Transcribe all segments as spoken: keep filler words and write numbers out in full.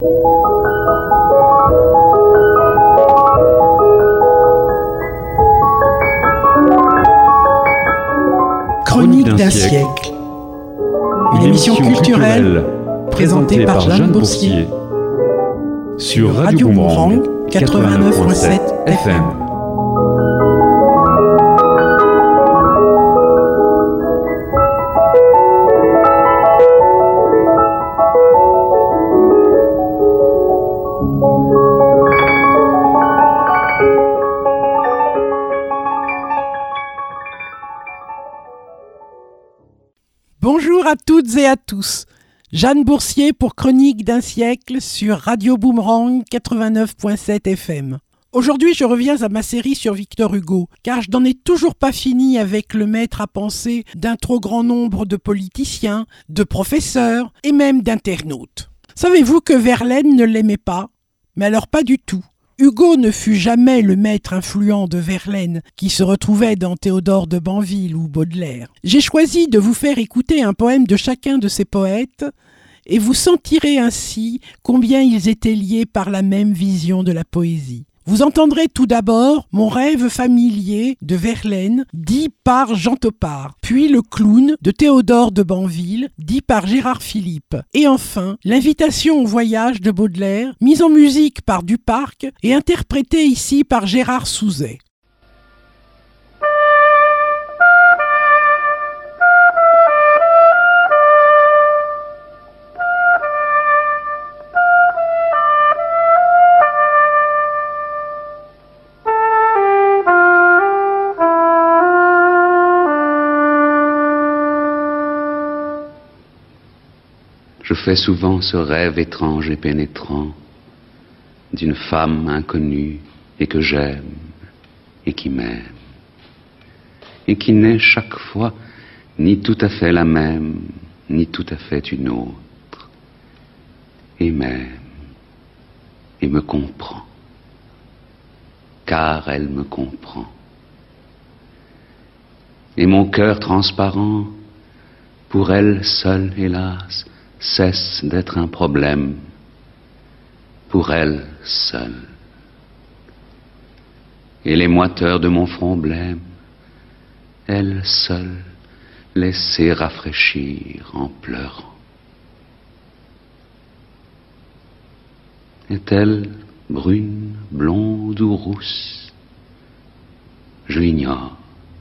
Chronique d'un siècle. Une émission culturelle présentée par Jeanne Boursier sur Radio Boomerang quatre-vingt-neuf virgule sept F M. Bonjour à toutes et à tous. Jeanne Boursier pour Chronique d'un siècle sur Radio Boomerang quatre-vingt-neuf virgule sept F M. Aujourd'hui, je reviens à ma série sur Victor Hugo, car je n'en ai toujours pas fini avec le maître à penser d'un trop grand nombre de politiciens, de professeurs et même d'internautes. Savez-vous que Verlaine ne l'aimait pas ? Mais alors pas du tout. Hugo ne fut jamais le maître influent de Verlaine qui se retrouvait dans Théodore de Banville ou Baudelaire. J'ai choisi de vous faire écouter un poème de chacun de ces poètes et vous sentirez ainsi combien ils étaient liés par la même vision de la poésie. Vous entendrez tout d'abord Mon rêve familier de Verlaine, dit par Jean Topard, puis Le clown de Théodore de Banville, dit par Gérard Philippe, et enfin L'invitation au voyage de Baudelaire, mise en musique par Duparc et interprétée ici par Gérard Souzet. Je fais souvent ce rêve étrange et pénétrant d'une femme inconnue et que j'aime et qui m'aime et qui n'est chaque fois ni tout à fait la même ni tout à fait une autre et m'aime et me comprend car elle me comprend et mon cœur transparent pour elle seule hélas cesse d'être un problème pour elle seule. Et les moiteurs de mon front blême, elle seule les sait rafraîchir en pleurant. Est-elle brune, blonde ou rousse? Je l'ignore.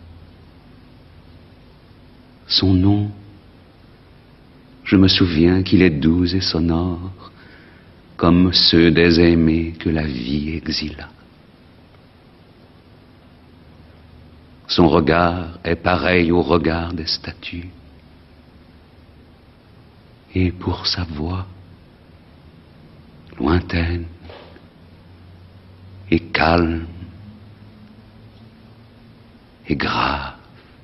Son nom, je me souviens qu'il est doux et sonore, comme ceux des aimés que la vie exila. Son regard est pareil au regard des statues. Et pour sa voix, lointaine et calme et grave,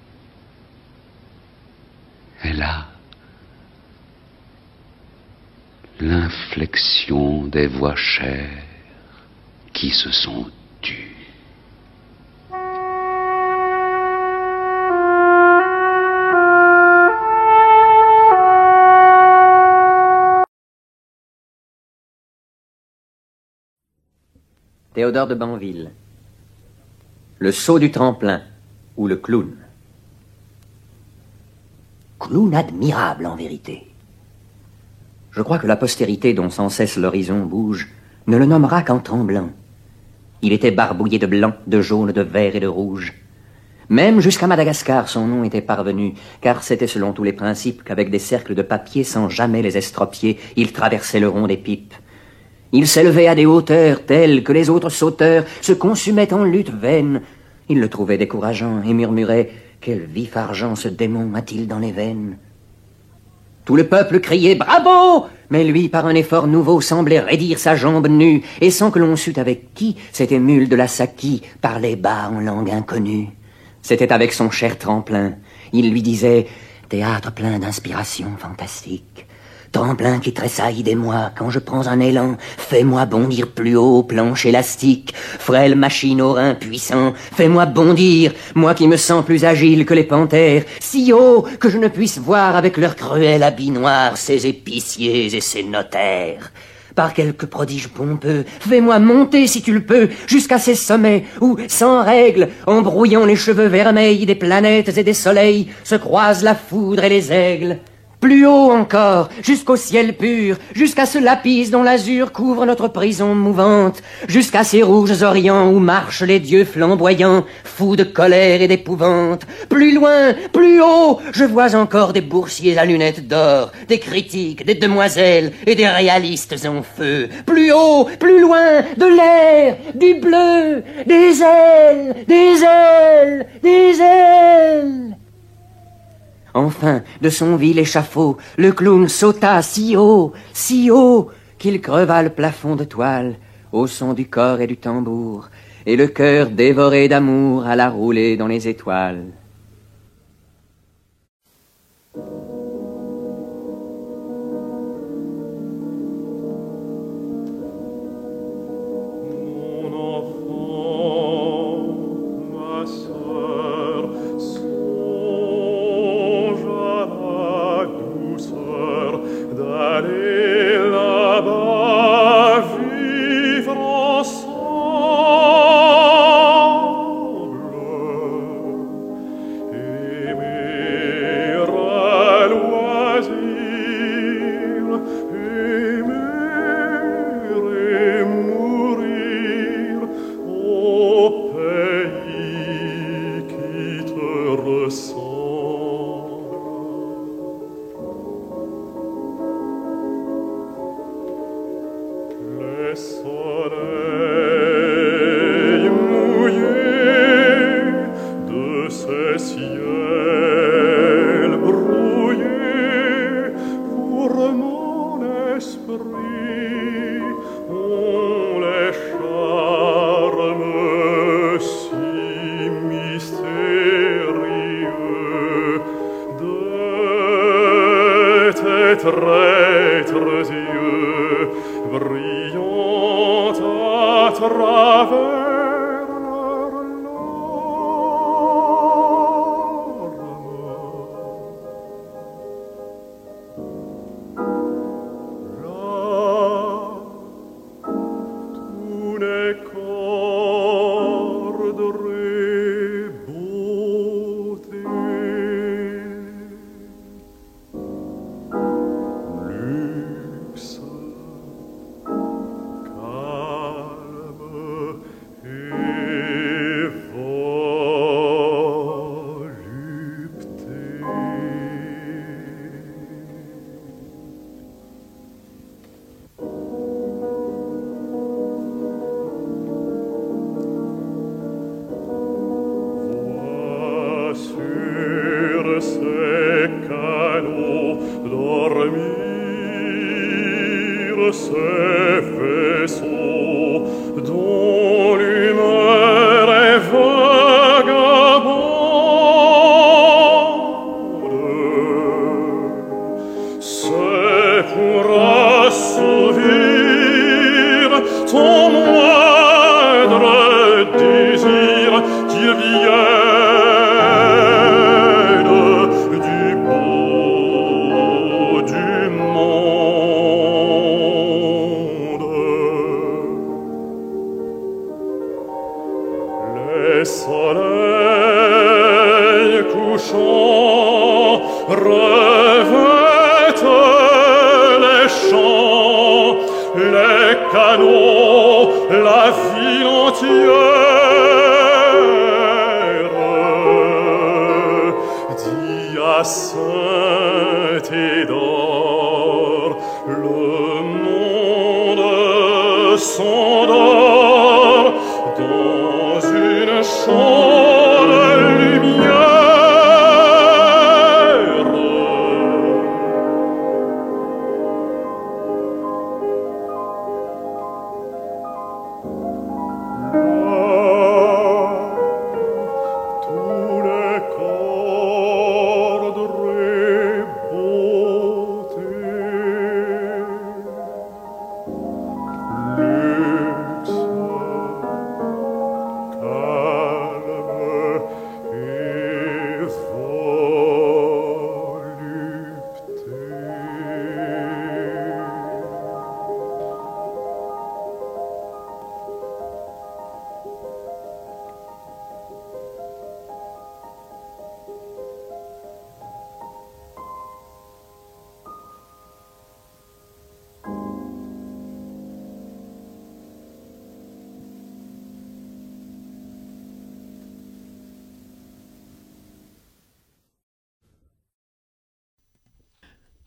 elle a l'inflexion des voix chères qui se sont tues. Théodore de Banville. Le saut du tremplin ou le clown. Clown admirable en vérité. Je crois que la postérité dont sans cesse l'horizon bouge ne le nommera qu'en tremblant. Il était barbouillé de blanc, de jaune, de vert et de rouge. Même jusqu'à Madagascar, son nom était parvenu, car c'était selon tous les principes qu'avec des cercles de papier, sans jamais les estropier, il traversait le rond des pipes. Il s'élevait à des hauteurs telles que les autres sauteurs se consumaient en lutte vaine. Il le trouvait décourageant et murmurait « Quel vif argent ce démon a-t-il dans les veines ?» Tout le peuple criait « Bravo !» Mais lui, par un effort nouveau, semblait raidir sa jambe nue, et sans que l'on sût avec qui, cet émule de la Saki parlait bas en langue inconnue. C'était avec son cher tremplin. Il lui disait « Théâtre plein d'inspiration fantastique. Tremplin qui tressaille des mois, quand je prends un élan, fais-moi bondir plus haut, planche élastique, frêle machine aux reins puissants, fais-moi bondir, moi qui me sens plus agile que les panthères, si haut que je ne puisse voir avec leur cruel habit noir ces épiciers et ces notaires. par quelque prodige pompeux, fais-moi monter si tu le peux, jusqu'à ces sommets où, sans règle, en brouillant les cheveux vermeils des planètes et des soleils, se croisent la foudre et les aigles. Plus haut encore, jusqu'au ciel pur, jusqu'à ce lapis dont l'azur couvre notre prison mouvante, jusqu'à ces rouges orients où marchent les dieux flamboyants, fous de colère et d'épouvante. Plus loin, plus haut, je vois encore des boursiers à lunettes d'or, des critiques, des demoiselles et des réalistes en feu. Plus haut, plus loin, de l'air, du bleu, des ailes, des ailes, des ailes. Enfin, de son vil échafaud, le clown sauta si haut, si haut, qu'il creva le plafond de toile, au son du corps et du tambour, et le cœur dévoré d'amour alla rouler dans les étoiles.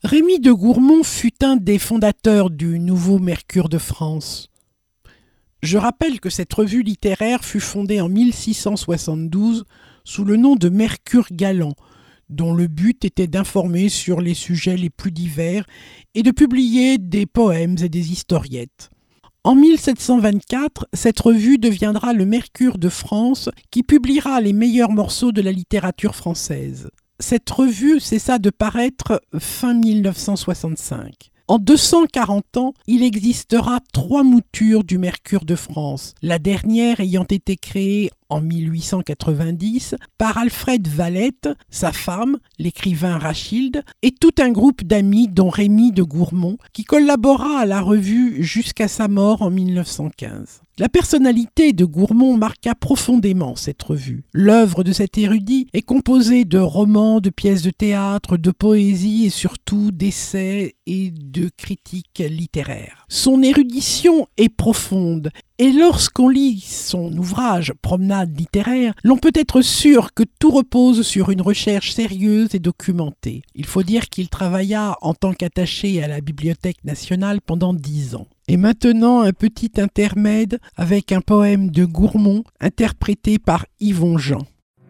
Rémy de Gourmont fut un des fondateurs du Nouveau Mercure de France. Je rappelle que cette revue littéraire fut fondée en mille six cent soixante-douze sous le nom de Mercure Galant, dont le but était d'informer sur les sujets les plus divers et de publier des poèmes et des historiettes. En mille sept cent vingt-quatre, cette revue deviendra le Mercure de France qui publiera les meilleurs morceaux de la littérature française. Cette revue cessa de paraître fin mille neuf cent soixante-cinq. En deux cent quarante ans, il existera trois moutures du Mercure de France, la dernière ayant été créée en mille huit cent quatre-vingt-dix par Alfred Valette, sa femme, l'écrivain Rachilde, et tout un groupe d'amis dont Rémy de Gourmont, qui collabora à la revue jusqu'à sa mort en mille neuf cent quinze. La personnalité de Gourmont marqua profondément cette revue. L'œuvre de cet érudit est composée de romans, de pièces de théâtre, de poésie et surtout d'essais et de critiques littéraires. Son érudition est profonde et lorsqu'on lit son ouvrage « Promenade littéraire », l'on peut être sûr que tout repose sur une recherche sérieuse et documentée. Il faut dire qu'il travailla en tant qu'attaché à la Bibliothèque nationale pendant dix ans. Et maintenant, un petit intermède avec un poème de Gourmont interprété par Yvon Jean.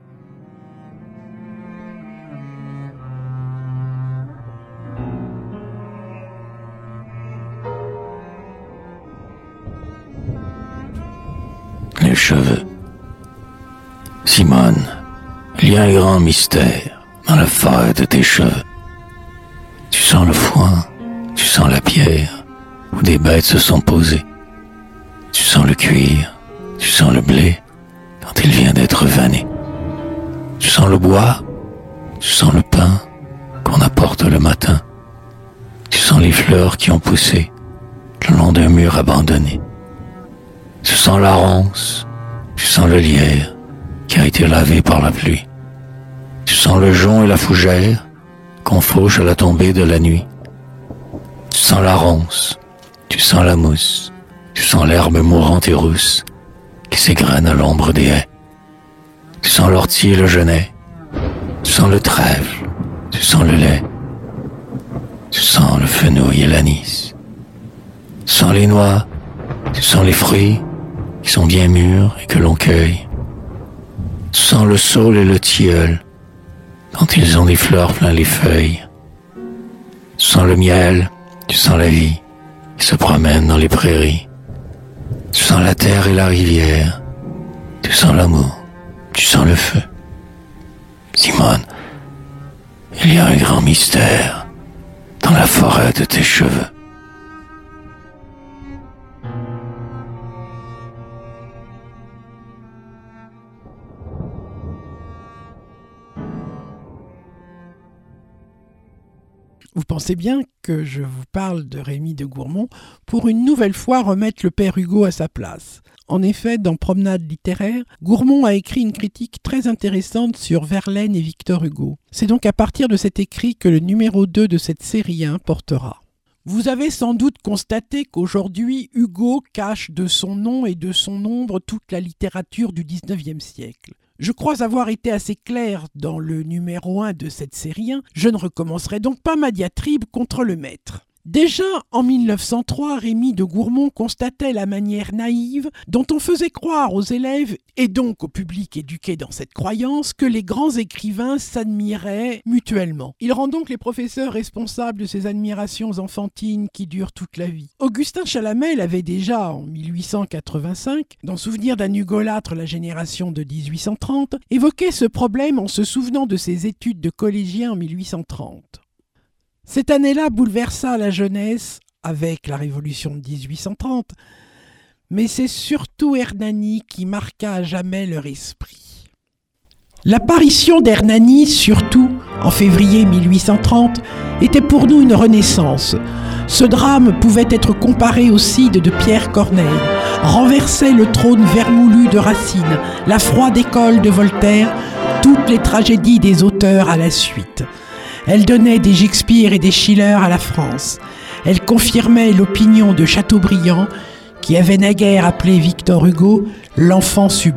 Les cheveux. Simone, il y a un grand mystère dans la forêt de tes cheveux. Tu sens le foin, tu sens la pierre, où des bêtes se sont posées. Tu sens le cuir, tu sens le blé, quand il vient d'être vanné. Tu sens le bois, tu sens le pain qu'on apporte le matin. Tu sens les fleurs qui ont poussé le long d'un mur abandonné. Tu sens la ronce, tu sens le lierre qui a été lavé par la pluie. Tu sens le jonc et la fougère qu'on fauche à la tombée de la nuit. Tu sens la ronce, tu sens la mousse, tu sens l'herbe mourante et rousse qui s'égrène à l'ombre des haies. Tu sens l'ortie et le genêt, tu sens le trèfle, tu sens le lait, tu sens le fenouil et l'anis. Tu sens les noix, tu sens les fruits qui sont bien mûrs et que l'on cueille. Tu sens le saule et le tilleul quand ils ont des fleurs plein les feuilles. Tu sens le miel, tu sens la vie qui se promène dans les prairies. Tu sens la terre et la rivière, tu sens l'amour, tu sens le feu. Simone, il y a un grand mystère dans la forêt de tes cheveux. Vous pensez bien que je vous parle de Rémy de Gourmont pour une nouvelle fois remettre le père Hugo à sa place. En effet, dans Promenade littéraire, Gourmont a écrit une critique très intéressante sur Verlaine et Victor Hugo. C'est donc à partir de cet écrit que le numéro deux de cette série un portera. Vous avez sans doute constaté qu'aujourd'hui, Hugo cache de son nom et de son ombre toute la littérature du dix-neuvième siècle. Je crois avoir été assez clair dans le numéro un de cette série un, je ne recommencerai donc pas ma diatribe contre le maître. Déjà, en mille neuf cent trois, Rémy de Gourmont constatait la manière naïve dont on faisait croire aux élèves, et donc au public éduqué dans cette croyance, que les grands écrivains s'admiraient mutuellement. Il rend donc les professeurs responsables de ces admirations enfantines qui durent toute la vie. Augustin Chalamel avait déjà, en mille huit cent quatre-vingt-cinq, dans Souvenir d'un Hugolâtre, la génération de dix-huit cent trente, évoqué ce problème en se souvenant de ses études de collégien en mille huit cent trente. Cette année-là bouleversa la jeunesse avec la Révolution de dix-huit cent trente, mais c'est surtout Hernani qui marqua à jamais leur esprit. L'apparition d'Hernani, surtout en février mille huit cent trente, était pour nous une renaissance. Ce drame pouvait être comparé au Cid de Pierre Corneille, renversait le trône vermoulu de Racine, la froide école de Voltaire, toutes les tragédies des auteurs à la suite. Elle donnait des Shakespeare et des Schiller à la France. Elle confirmait l'opinion de Chateaubriand, qui avait naguère appelé Victor Hugo « l'enfant sublime ».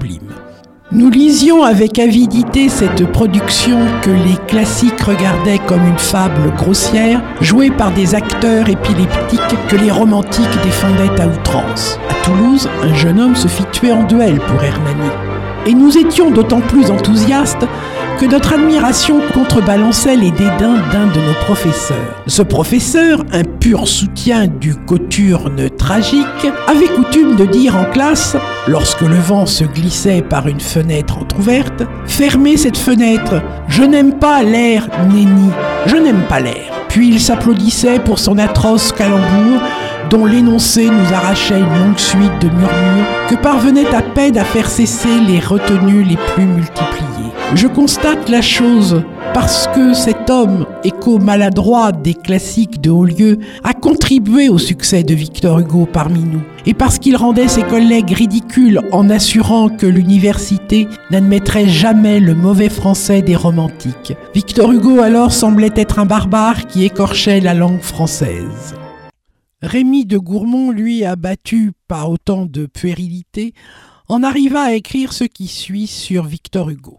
Nous lisions avec avidité cette production que les classiques regardaient comme une fable grossière, jouée par des acteurs épileptiques que les romantiques défendaient à outrance. À Toulouse, un jeune homme se fit tuer en duel pour Hernani. Et nous étions d'autant plus enthousiastes que notre admiration contrebalançait les dédains d'un de nos professeurs. Ce professeur, un pur soutien du coturne tragique, avait coutume de dire en classe, lorsque le vent se glissait par une fenêtre entr'ouverte, « Fermez cette fenêtre, je n'aime pas l'air, nenni, je n'aime pas l'air ». Puis il s'applaudissait pour son atroce calembour, dont l'énoncé nous arrachait une longue suite de murmures que parvenaient à peine à faire cesser les retenues les plus multipliées. Je constate la chose parce que cet homme, écho maladroit des classiques de haut lieu, a contribué au succès de Victor Hugo parmi nous, et parce qu'il rendait ses collègues ridicules en assurant que l'université n'admettrait jamais le mauvais français des romantiques. Victor Hugo alors semblait être un barbare qui écorchait la langue française. Rémy de Gourmont, lui, abattu par autant de puérilité, en arriva à écrire ce qui suit sur Victor Hugo.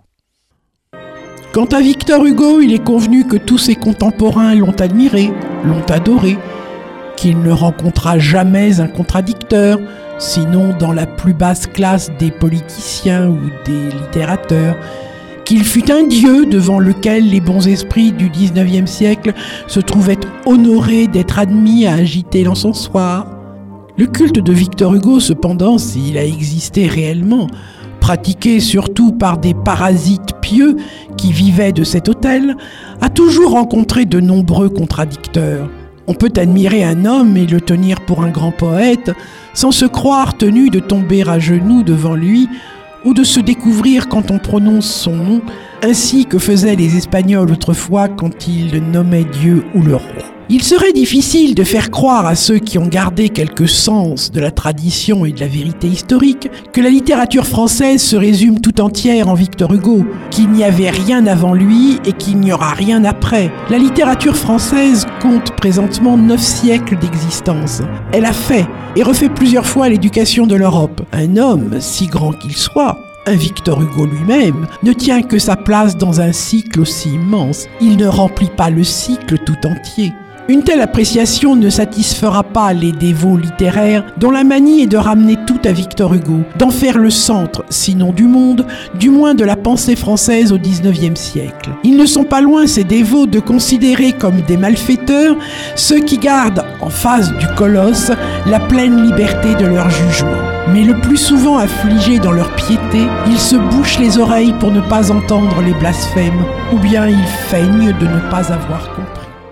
Quant à Victor Hugo, il est convenu que tous ses contemporains l'ont admiré, l'ont adoré, qu'il ne rencontra jamais un contradicteur, sinon dans la plus basse classe des politiciens ou des littérateurs, qu'il fut un dieu devant lequel les bons esprits du dix-neuvième siècle se trouvaient honorés d'être admis à agiter l'encensoir. Le culte de Victor Hugo, cependant, s'il a existé réellement, pratiqué surtout par des parasites pieux qui vivaient de cet autel, a toujours rencontré de nombreux contradicteurs. On peut admirer un homme et le tenir pour un grand poète sans se croire tenu de tomber à genoux devant lui ou de se découvrir quand on prononce son nom, ainsi que faisaient les Espagnols autrefois quand ils nommaient Dieu ou le roi. Il serait difficile de faire croire à ceux qui ont gardé quelque sens de la tradition et de la vérité historique que la littérature française se résume tout entière en Victor Hugo, qu'il n'y avait rien avant lui et qu'il n'y aura rien après. La littérature française compte présentement neuf siècles d'existence. Elle a fait et refait plusieurs fois l'éducation de l'Europe. Un homme, si grand qu'il soit, un Victor Hugo lui-même, ne tient que sa place dans un cycle aussi immense. Il ne remplit pas le cycle tout entier. Une telle appréciation ne satisfera pas les dévots littéraires dont la manie est de ramener tout à Victor Hugo, d'en faire le centre, sinon du monde, du moins de la pensée française au dix-neuvième siècle. Ils ne sont pas loin, ces dévots, de considérer comme des malfaiteurs ceux qui gardent, en face du colosse, la pleine liberté de leur jugement. Mais le plus souvent affligés dans leur piété, ils se bouchent les oreilles pour ne pas entendre les blasphèmes, ou bien ils feignent de ne pas avoir compris.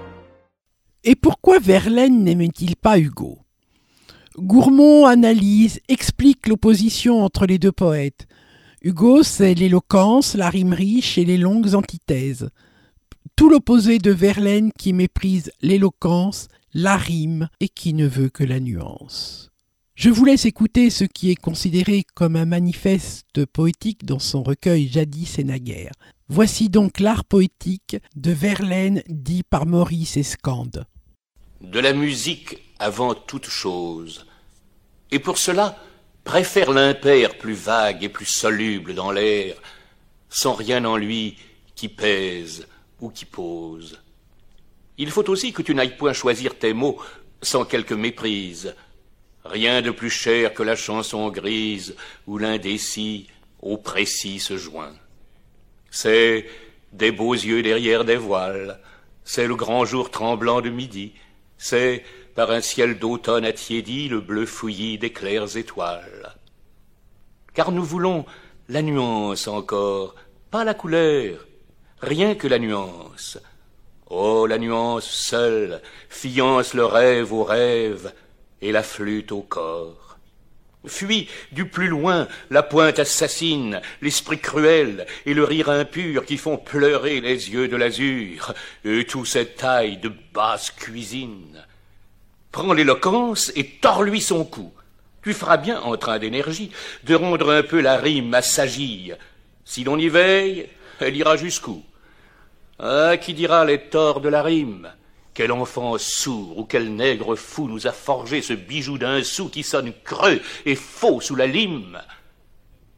Et pourquoi Verlaine n'aimait-il pas Hugo ? Gourmont analyse, explique l'opposition entre les deux poètes. Hugo, c'est l'éloquence, la rime riche et les longues antithèses. Tout l'opposé de Verlaine qui méprise l'éloquence, la rime et qui ne veut que la nuance. Je vous laisse écouter ce qui est considéré comme un manifeste poétique dans son recueil Jadis et naguère. Voici donc l'art poétique de Verlaine dit par Maurice Escande. De la musique avant toute chose, et pour cela préfère l'impair plus vague et plus soluble dans l'air, sans rien en lui qui pèse ou qui pose. Il faut aussi que tu n'ailles point choisir tes mots sans quelque méprise, rien de plus cher que la chanson grise où l'indécis au précis se joint. C'est des beaux yeux derrière des voiles, c'est le grand jour tremblant de midi, c'est, par un ciel d'automne attiédi, le bleu fouillis des claires étoiles. Car nous voulons la nuance encore, pas la couleur, rien que la nuance. Oh, la nuance seule fiance le rêve au rêve et la flûte au corps. Fuis du plus loin la pointe assassine, l'esprit cruel et le rire impur qui font pleurer les yeux de l'azur, et tout cette taille de basse cuisine. Prends l'éloquence et tords-lui son cou. Tu feras bien, en train d'énergie, de rendre un peu la rime à s'agir. Si l'on y veille, elle ira jusqu'où? Ah, qui dira les torts de la rime? Quel enfant sourd ou quel nègre fou nous a forgé ce bijou d'un sou qui sonne creux et faux sous la lime?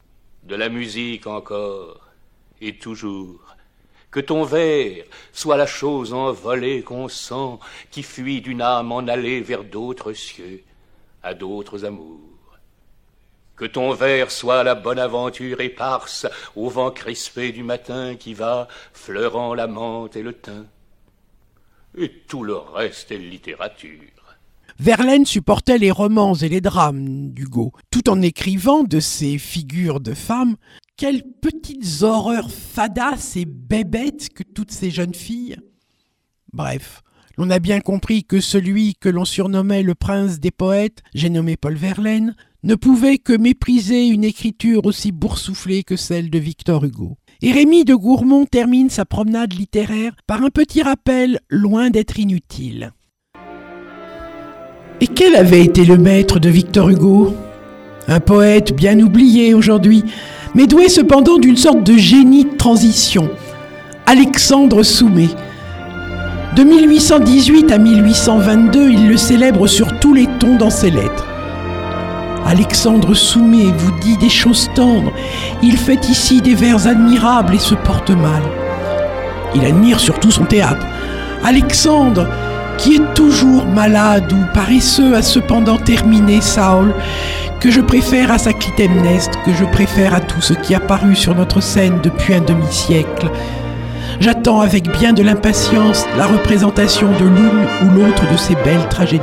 de la musique encore, et toujours. Que ton vers soit la chose envolée qu'on sent, qui fuit d'une âme en allée vers d'autres cieux, à d'autres amours. Que ton vers soit la bonne aventure éparse au vent crispé du matin qui va fleurant la menthe et le thym. Et tout le reste est littérature. Verlaine supportait les romans et les drames d'Hugo, tout en écrivant de ces figures de femmes. Quelles petites horreurs fadasses et bébêtes que toutes ces jeunes filles. Bref, l'on a bien compris que celui que l'on surnommait le prince des poètes, j'ai nommé Paul Verlaine, ne pouvait que mépriser une écriture aussi boursouflée que celle de Victor Hugo. Et Rémy de Gourmont termine sa promenade littéraire par un petit rappel loin d'être inutile. Et quel avait été le maître de Victor Hugo ? Un poète bien oublié aujourd'hui, mais doué cependant d'une sorte de génie de transition. Alexandre Soumet. De mille huit cent dix-huit à mille huit cent vingt-deux, il le célèbre sur tous les tons dans ses lettres. Alexandre Soumet vous dit des choses tendres, il fait ici des vers admirables et se porte mal. Il admire surtout son théâtre. Alexandre, qui est toujours malade ou paresseux, a cependant terminé Saul, que je préfère à sa Clytemnestre, que je préfère à tout ce qui a paru sur notre scène depuis un demi-siècle. J'attends avec bien de l'impatience la représentation de l'une ou l'autre de ces belles tragédies.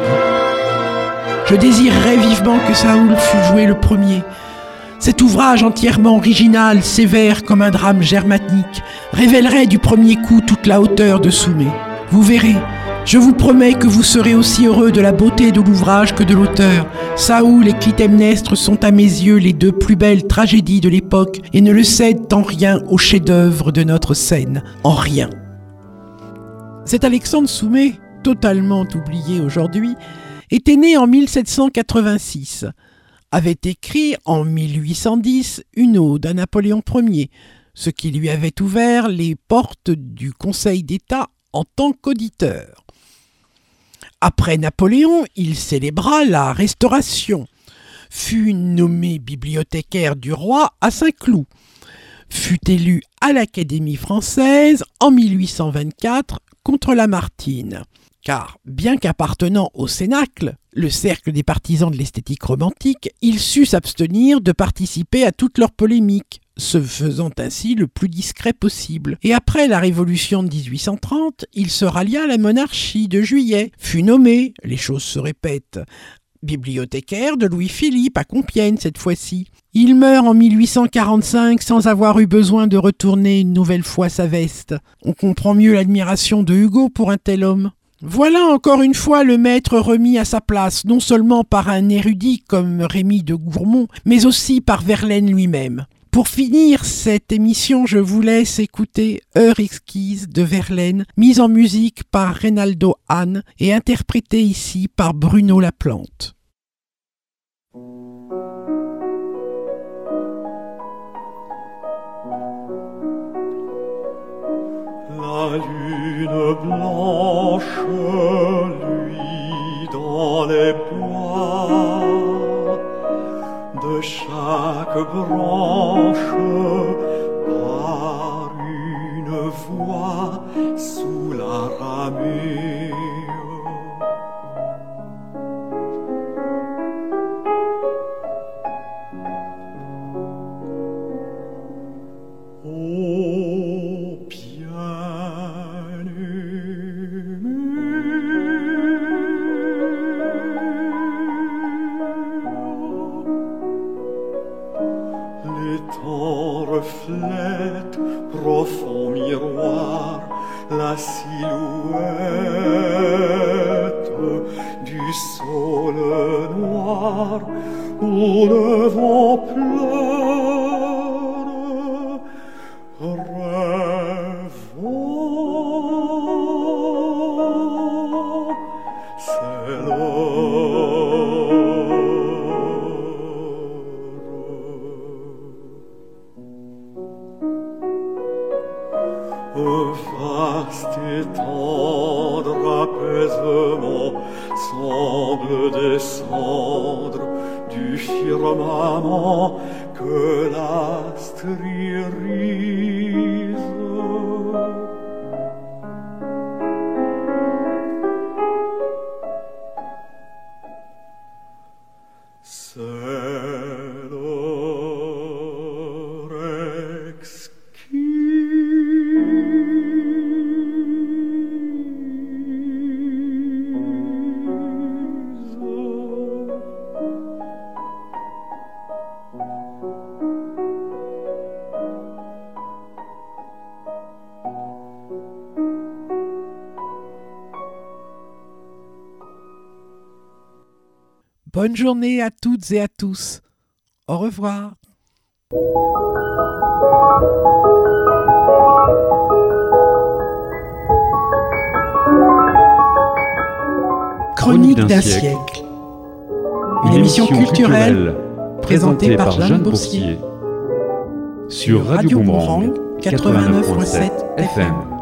Je désirerais vivement que Saoul fût joué le premier. Cet ouvrage entièrement original, sévère comme un drame germanique, révélerait du premier coup toute la hauteur de Soumet. Vous verrez, je vous promets que vous serez aussi heureux de la beauté de l'ouvrage que de l'auteur. Saoul et Clytemnestre sont à mes yeux les deux plus belles tragédies de l'époque et ne le cèdent en rien au chef-d'œuvre de notre scène. En rien. Cet Alexandre Soumet, totalement oublié aujourd'hui, était né en mille sept cent quatre-vingt-six, avait écrit en mille huit cent dix une ode à Napoléon Ier, ce qui lui avait ouvert les portes du Conseil d'État en tant qu'auditeur. Après Napoléon, il célébra la Restauration, fut nommé bibliothécaire du roi à Saint-Cloud, fut élu à l'Académie française en mille huit cent vingt-quatre contre Lamartine. Car, bien qu'appartenant au Cénacle, le cercle des partisans de l'esthétique romantique, il sut s'abstenir de participer à toutes leurs polémiques, se faisant ainsi le plus discret possible. Et après la Révolution de dix-huit cent trente, il se rallia à la monarchie de Juillet, fut nommé, les choses se répètent, bibliothécaire de Louis-Philippe à Compiègne cette fois-ci. Il meurt en mille huit cent quarante-cinq sans avoir eu besoin de retourner une nouvelle fois sa veste. On comprend mieux l'admiration de Hugo pour un tel homme. Voilà encore une fois le maître remis à sa place, non seulement par un érudit comme Rémy de Gourmont, mais aussi par Verlaine lui-même. Pour finir cette émission, je vous laisse écouter Heure exquise de Verlaine, mise en musique par Reynaldo Hahn et interprétée ici par Bruno Laplante. La lune blanche, lui, dans les bois, de chaque branche, par une voix, sous la ramure. Reflète, profond miroir, la silhouette du saule noir où le vent pleure, rêvant, c'est l'heure. Un vaste et tendre apaisement semble descendre du firmament que l'astri rise. C'est l'heure exquise. Bonne journée à toutes et à tous. Au revoir. Chronique d'un siècle. Une émission culturelle présentée par Jeanne Boursier sur Radio Boomerang quatre-vingt-neuf virgule sept F M.